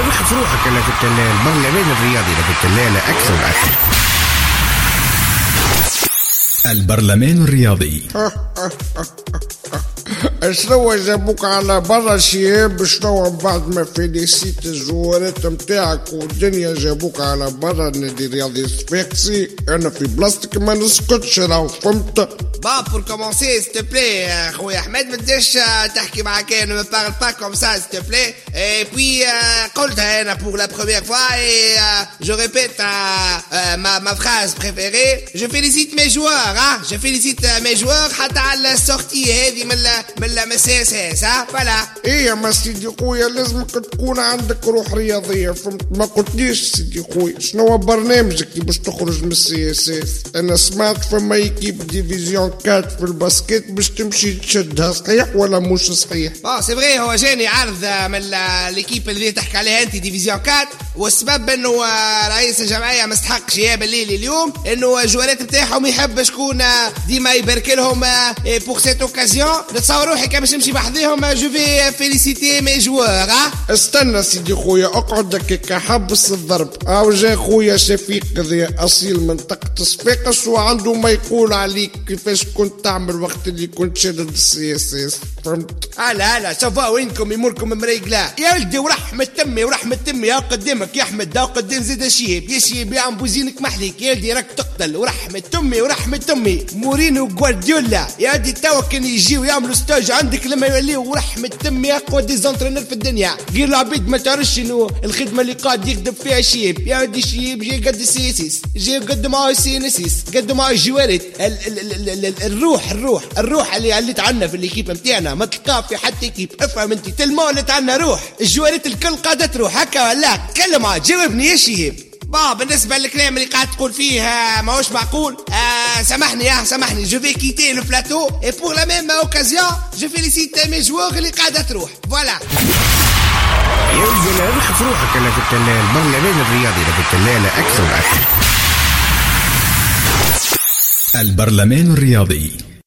رخف روحك انا في التلال، البرلمان الرياضي في التلال اكثر واكثر. البرلمان الرياضي. شنو جابوك على برا شياب؟ شنو بعد ما فيليسيت الجوارات متاعك والدنيا جابوك على برا النادي الرياضي الصفاقسي؟ انا في بلاصتك ما نسكتش راهو، فهمت؟ Bon, pour commencer, s'il te plaît, خويا أحمد ما تبداش تحكي معاك، ne me parle pas comme ça, s'il te plaît. Et puis, قلتها أنا pour la première fois et je répète ma phrase préférée. Je félicite mes joueurs, hein. Je félicite mes joueurs حتى على السورتي هذه من CSS، ها فوالا. إيه يا سيدي خويا لازمك تكون عندك روح رياضية، فهمت؟ ما قلتليش سيدي خويا شنو برنامجك باش تخرج من CSS؟ أنا سمعت فما يكيب ديفيزيون 4 في الباسكت باش تمشي تشدها، صحيح ولا مش صحيح؟ سي فري، هو جاني عرض من ليكيب اللي تحكي عليها انت ديفيزيون 4، والسبب انه رئيس الجمعيه مستحق شهاب الليلي اليوم انه الجوالات نتاعهم يحب شكون ديما يبارك لهم بور سيت اوكازيون. نتصور روحي كي باش نمشي بحذاهم جو في فيليسيتي مي جوار. استنى سيدي خويا اقعد هكاك حبس الضرب. او جا خويا شفيق ذي اصيل منطقه صفاقس وعنده ما يقول عليك كيفاش كنت تعمل وقت اللي كنت شادد CSS، فهمت؟ لا شوفوا وينكم يمركم مريقلا يا ولدي، ورحمة تمي يا قدامك يا احمد، دا قدام زيد الشيب يا شيب يا عم بوزينك محليك يا ولدي، راك تقتل. ورحمة تمي مورينو وغوارديولا يا ولدي توا كان يجيو يعملوا ستاج عندك لما يوليو ورحمة تمي اقوى ديزونترينر في الدنيا. غير العبيد ما تعرفش انه الخدمة اللي قاعد يخدم فيها شيب يا ولدي، شيب جاي قد CSS، جاي قد معاه CNSS، قد معاه الجوالات. الروح اللي تعنا في الكيب نتاعنا ما تلقاه في حتى كيب، افهم انت تلمو اللي تعنا روح. الجوالات الكل قاعده تروح هكا ولا كلمه جاوبني يا شهيب. بالنسبه للكلام اللي قاعد تقول فيه ماهوش معقول. سامحني جو في كيتي لو بلاتو اي بور لا ميم اوكازيون جو فيليسيت مي جوار اللي قاعده تروح فوالا. يا ولدي رخف روحك انا في التلال، البرلمان الرياضي في التلال اكثر واكثر. البرلمان الرياضي.